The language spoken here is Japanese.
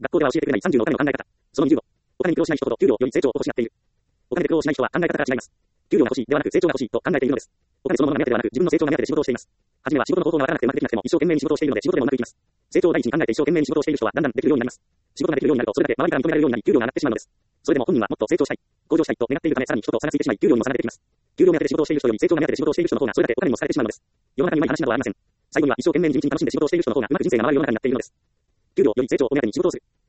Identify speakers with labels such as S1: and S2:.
S1: 学校では教えてくれない30のお金の考え方。その25、お金に苦労しない人ほど給料より成長を欲しがっている。お金で苦労しない人は考え方が違います。給料が欲しいではなく成長が欲しいと考えているのです。お金そのものが目当てではなく自分の成長が目当てで仕事をしています。はじめは仕事の方法がわからなくてうまくできなくても一生懸命に仕事をしているので仕事でもうまくいきます。成長を第一に考えて一生懸命に仕事をしている人はだんだんできるようになります。仕事ができるようになるとそれだけ周りから認められるようになり給料が上がってしまうのです。それでも本人はもっと成長したい、向上したいと願っているためさらに人と差がついてしまい給料にも差が出てきます。給料目当てで仕事をしている人より成長が目当てで仕事をしている人の方がそれだけお金にも差が出てしまうのです。世の中にうまい話などはありません。最後には一生懸命に地道に楽しんで仕事をしている人の方がうまく人生が回る世の中になっているのです。給料より成長を目当てに仕事をする。